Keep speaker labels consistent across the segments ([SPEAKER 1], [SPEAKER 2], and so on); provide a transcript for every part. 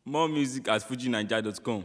[SPEAKER 1] More music at fujinaija.com.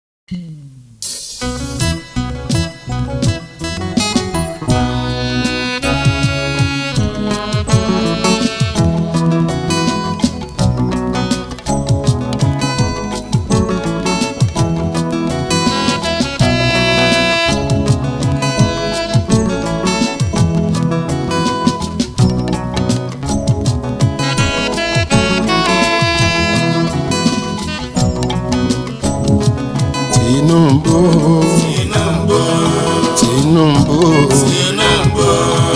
[SPEAKER 2] Tinubu,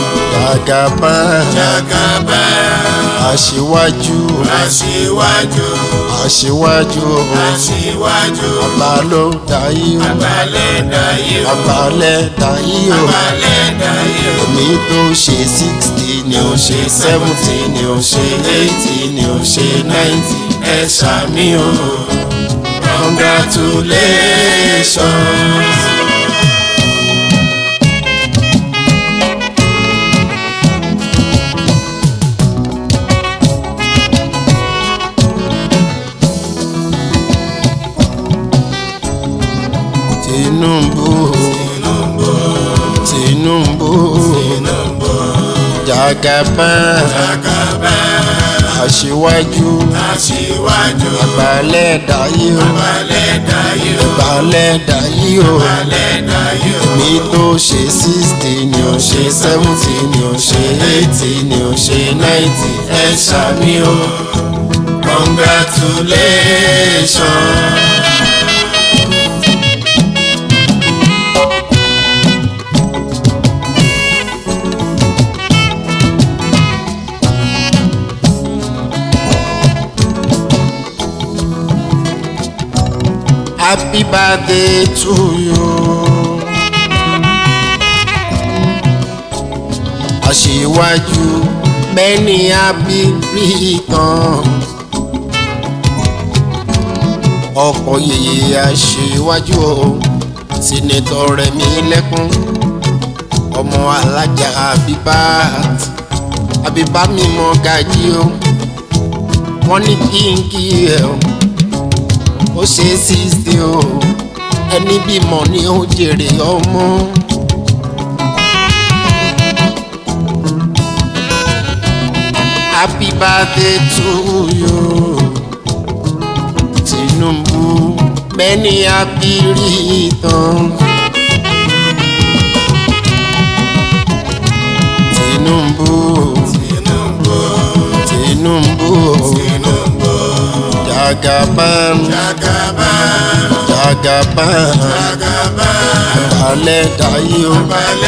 [SPEAKER 2] Aṣíwájú, Abalẹ́dayé o, èmi tó ṣe 60 ni ó ṣe 70 ni ó ṣe 80 ni ó ṣe 90 ẹ ṣàmì o, congratulations. Tinubu, Jagaban, Aṣíwájú, Abalẹ́dayé o, èmi tó ṣe 60 ni ó ṣe 70 ni ó ṣe 80 ni ó ṣe 90 ẹ ṣàmì o, congratulations. Happy birthday to you. Aṣíwájú, many happy returns. Ọ̀pọ̀ yèyé Aṣíwájú o, Senator Rẹ̀mílẹ́kún, ọmọ Alájà Habibat mímọ́ Gají o, wọ́n ní kí ẹ o. Ó ṣe 60 o, ẹni bímọ ni ó jèrè ọmọ. Happy birthday to you, Tinubu, many happy returns. Tinubu, Jagaban, Abalẹ́dayé o,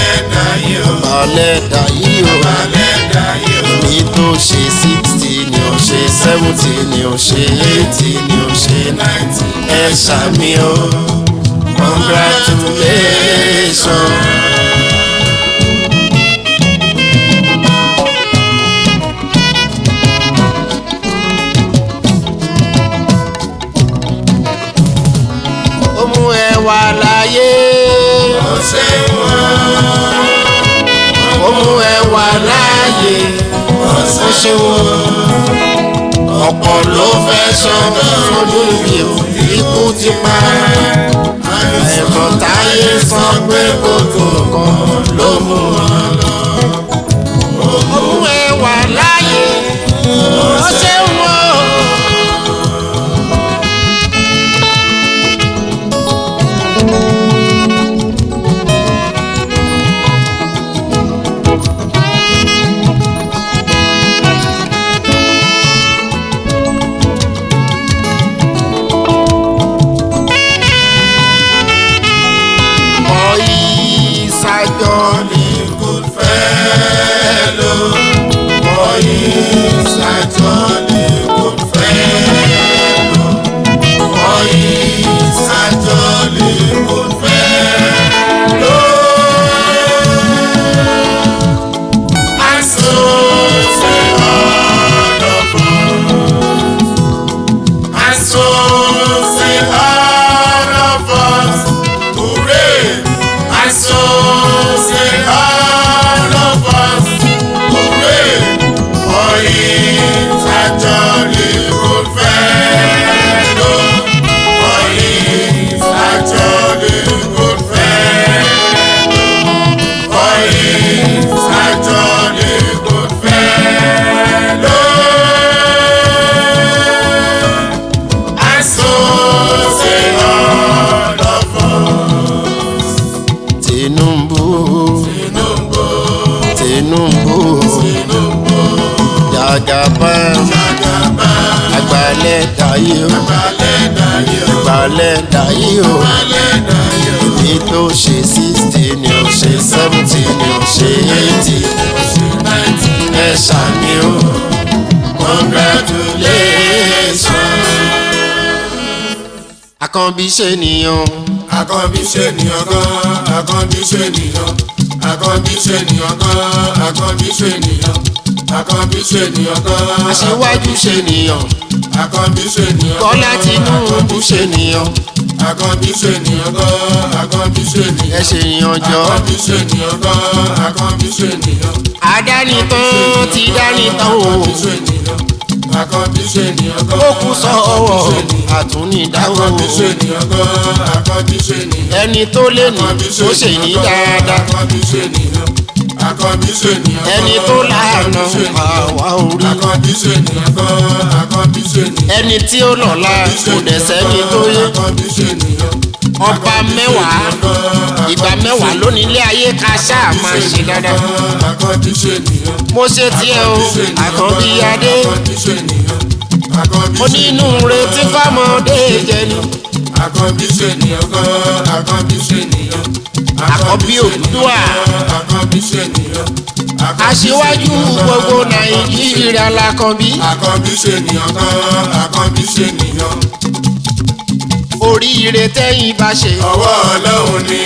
[SPEAKER 2] èmi tó ṣe 60 ni ó ṣe 70 ni ó ṣe 80 ni ó ṣe 90 ẹ ṣàmì o, congratulations. Wà láyé ó mú ẹ wà láyé ó ṣeun, ọ̀pọ̀ ló fẹ́ sọ̀rọ̀ sọ́dún mi ò ikú ti pa ẹ̀fọn táyé sọ pé kòtò kan ló mú wọn lọ. Ó mú ẹ wà láyé ó ṣeun o. Ajali, good fellow. dayé o ìgbàlẹ̀ dayé o èmi tó ṣe 60 ni ó ṣe 70 ni ó ṣe 80 ẹ ṣàmì o congratulations. Àkànbí ṣe nìyàn.
[SPEAKER 3] Àkànbí ṣe nìyàn gan, Àkànbí ṣe nìyàn, Àkànbí ṣe nìyàn gan, Àkànbí ṣe nìyàn, Àkànbí ṣe nìyàn gan.
[SPEAKER 2] Aṣíwájú ṣe nìyàn.
[SPEAKER 3] Àkànbí ṣe nìyàn gan.
[SPEAKER 2] Bọ́lá Tinubu ṣe nìyàn.
[SPEAKER 3] Àkànbí ṣe nìyàn gan, Àkànbí ṣe nìyàn.
[SPEAKER 2] Ẹ ṣe nìyàn jọ.
[SPEAKER 3] Àkànbí ṣe nìyàn gan, Àkànbí ṣe nìyàn.
[SPEAKER 2] Àdánitán ti dánitán o.
[SPEAKER 3] Àkànbí ṣe nìyàn, Àkànbí ṣe nìyàn gan.
[SPEAKER 2] Ó kù sọ́wọ́ àtúnìdáwó.
[SPEAKER 3] Àkànbí ṣe nìyàn gan, Àkànbí ṣe nìyàn.
[SPEAKER 2] Ẹni tó lè ní tó ṣe ní dáadáa.
[SPEAKER 3] Àkànbí ṣe nìyàn, Àkànbí ṣe nìyàn gan.
[SPEAKER 2] Ẹni tó láàánú àwa orí.
[SPEAKER 3] Àkànbí ṣe nìyàn gan, Àkànbí ṣe nìyàn.
[SPEAKER 2] Ẹni tí ó lọ́lá kò dẹ̀ sẹ́ni tó yé.
[SPEAKER 3] Àkànbí ṣe nìyàn.
[SPEAKER 2] Ọba mẹ́wàá ìgbà mẹ́wàá lónìí ilé ayé ká ṣáà máa ṣe dáadáa.
[SPEAKER 3] Àkànbí ṣe nìyàn.
[SPEAKER 2] Mo ṣe tiẹ̀ o Àkànbí adé.
[SPEAKER 3] Àkànbí ṣe nìyàn. Àkànbí ṣe nìyàn.
[SPEAKER 2] Onínúure tí fámọdé jẹ ni.
[SPEAKER 3] Àkànbí ṣe nìyàn gan, Àkànbí ṣe nìyàn.
[SPEAKER 2] Àkànbí Oòduà.
[SPEAKER 3] Àkànbí ṣe nìyàn.
[SPEAKER 2] Aṣíwájú gbogbo Nàìjíríà l'Àkànbí.
[SPEAKER 3] Àkànbí ṣe nìyàn gan, Àkànbí ṣe nìyàn.
[SPEAKER 2] Oríire tẹ́yìn bá ṣe.
[SPEAKER 3] Ọwọ́ Ọlọ́run ni.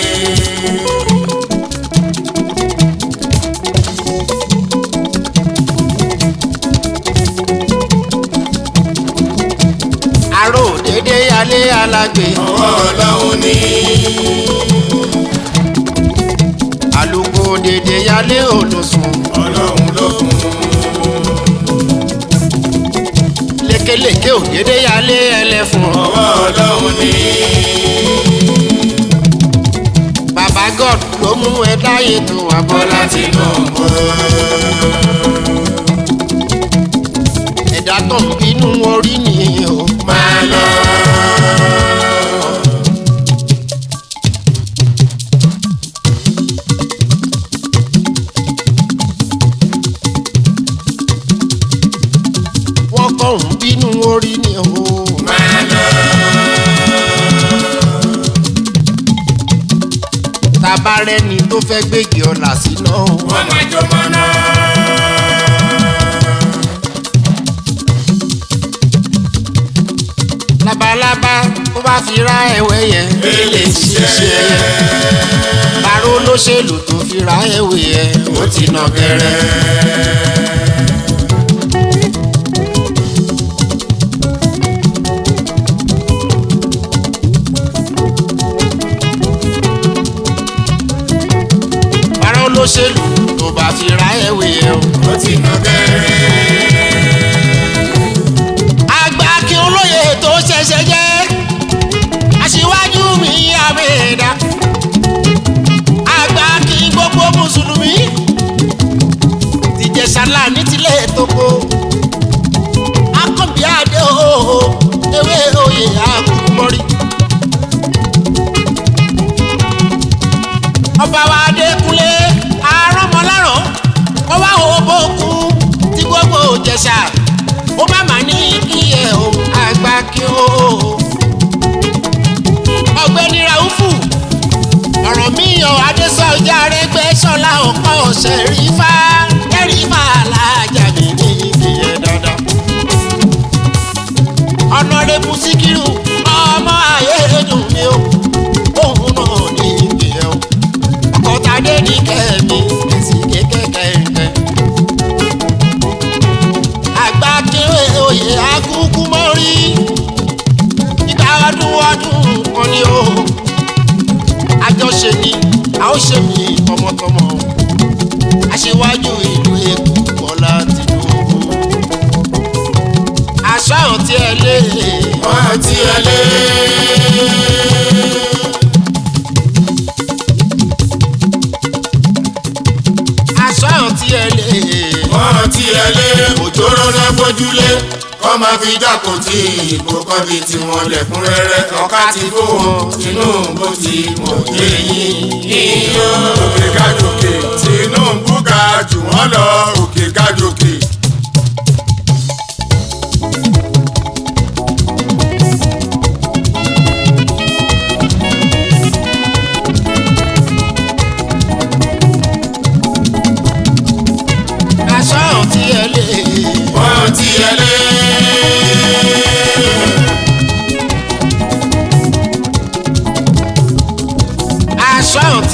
[SPEAKER 2] Àrò dédé alé alágbè.
[SPEAKER 3] Ọwọ́ Ọlọ́run ni.
[SPEAKER 2] Àlùkò dédé alé olùsùn.
[SPEAKER 3] Ọlọ́run ló fún un.
[SPEAKER 2] Lékelèké ò dédé alé ẹlẹ́fun.
[SPEAKER 3] Ọwọ́ Ọlọ́run ni.
[SPEAKER 2] Bàbá God ló mú ẹ dáyé tó wà Bọ́lá Tinubu. Ẹ̀dá tó ń bínú orí nìyí o.
[SPEAKER 3] Máa lọ.
[SPEAKER 2] Wọ́n kọ́ ń bínú orí ni o.
[SPEAKER 3] Máa lọ.
[SPEAKER 2] Tabarẹ́ni tó fẹ́ gbégi ọ̀la síná o.
[SPEAKER 3] Wọ́n máa jó mọ́ná.
[SPEAKER 2] Labalábá tó bá fi ra ẹ̀wẹ̀ yẹn.
[SPEAKER 3] Èlé ṣiṣẹ́.
[SPEAKER 2] Bàró olóṣèlú tó fi ra ẹ̀wẹ̀ yẹn. Ó ti nà gẹ̀rẹ́. Bàró olóṣèlú tó bá fi ra ẹ̀wẹ̀ yẹn.
[SPEAKER 3] Ó ti nà gẹ̀rẹ́.
[SPEAKER 2] Àgbà kí olóyè tó ṣẹ̀ṣẹ̀ jẹ́. Aṣíwájú mi àmẹ́dá. Àgbà kí gbogbo mùsùlùmí. Tìjẹ̀ṣàlá ní tilẹ̀ tókò. Àkànbí adé o. Ewé oyè àkùkù mọ́rí. Ọba wa Adékúnlé Arọ́mọlárọ̀. Ó wá òbókun tí gbogbo Ìjẹ̀ṣà. Ó má má ní kí ẹ o àgbà kí o. Ọ̀gbẹ́ni Ràúfù ọ̀rọ̀ mi yọ Adésọjí Arẹ́gbẹ́ṣọlá ọ̀pọ̀ Ṣẹ̀rífà Ṣẹ̀rífà alájà mi ní ìdíyẹ dandan. Ọ̀nàrẹ́bù Síkírù ọmọ Ayédùn mi o òun náà ní ìdíyẹ o. Ọkọ̀tàdé ní kẹ́mi ẹ̀sìn kékèké. Àgbà kí oyè akúkú mọ́rí. Ìgbà ọdún kan ni o. Àjọṣe ni a ó ṣe mí tọmọtọmọ. Aṣíwájú ìlú Èkó Bọ́lá Tinubu. Àṣà ọ̀tí ẹ lé.
[SPEAKER 3] Wọ́n ti ẹ lé.
[SPEAKER 2] Àṣà ọ̀tí ẹ lé.
[SPEAKER 3] Wọ́n ti ẹ lé. Òjòrò náà gbójúlé. Kọ́ máa fi jákò tí ìbò kan di tiwọn lẹ́kúnrẹ́rẹ́. Ọ̀ká ti fò wọn, Tinubu ti mọ̀ yé yín. Iyọ̀ òkè kájòkè. Tinubu ga jù wọ́n lọ òkè kájòkè.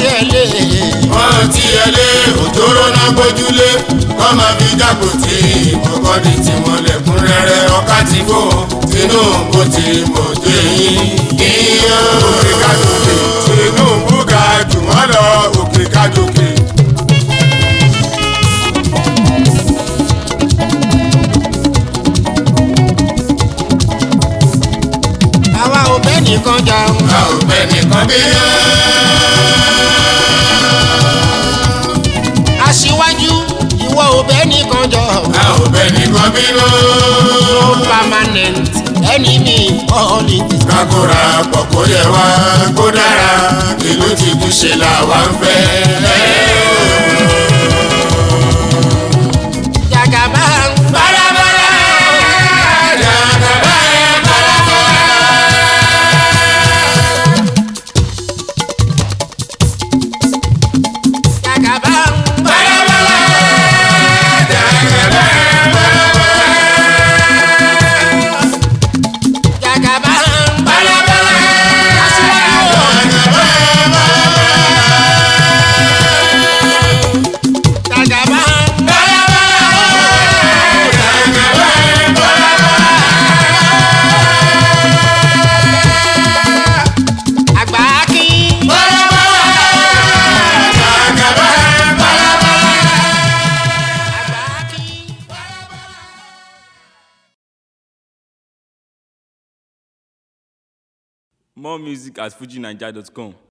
[SPEAKER 2] tí ẹ lé.
[SPEAKER 3] wọ́n tí ẹ lé òjòrò náà gbójúlé kọ́ máa fi jákò tí ìkọ̀kọ́ di tiwọn lẹ́kúnrẹ́rẹ́ ọ̀ká ti fò Tinubu ti mọ̀jọ́ yín. ìyá òkè kájòkè Tinubu ga jù wọ́n lọ òkè kájòkè.
[SPEAKER 2] àwa ò bẹ́ nìkan jà.
[SPEAKER 3] a ò bẹ́ nìkan bí yẹn.
[SPEAKER 2] aṣíwájú ìwọ ò bẹ́ nìkan jọ.
[SPEAKER 3] a ò bẹ́ nìkan bí
[SPEAKER 2] no permanent enemy politics.
[SPEAKER 3] kakura pọ̀ kó yẹ wá kó dára ìlú ti túnṣe làwa ń fẹ́.
[SPEAKER 2] Jagaba
[SPEAKER 3] balabala Jagaba
[SPEAKER 2] Jagaba
[SPEAKER 3] balabala Jagaba
[SPEAKER 2] Jagaba
[SPEAKER 3] balabala
[SPEAKER 2] Jagaba Agbáki Agbáki.
[SPEAKER 1] More music at fujinaija.com.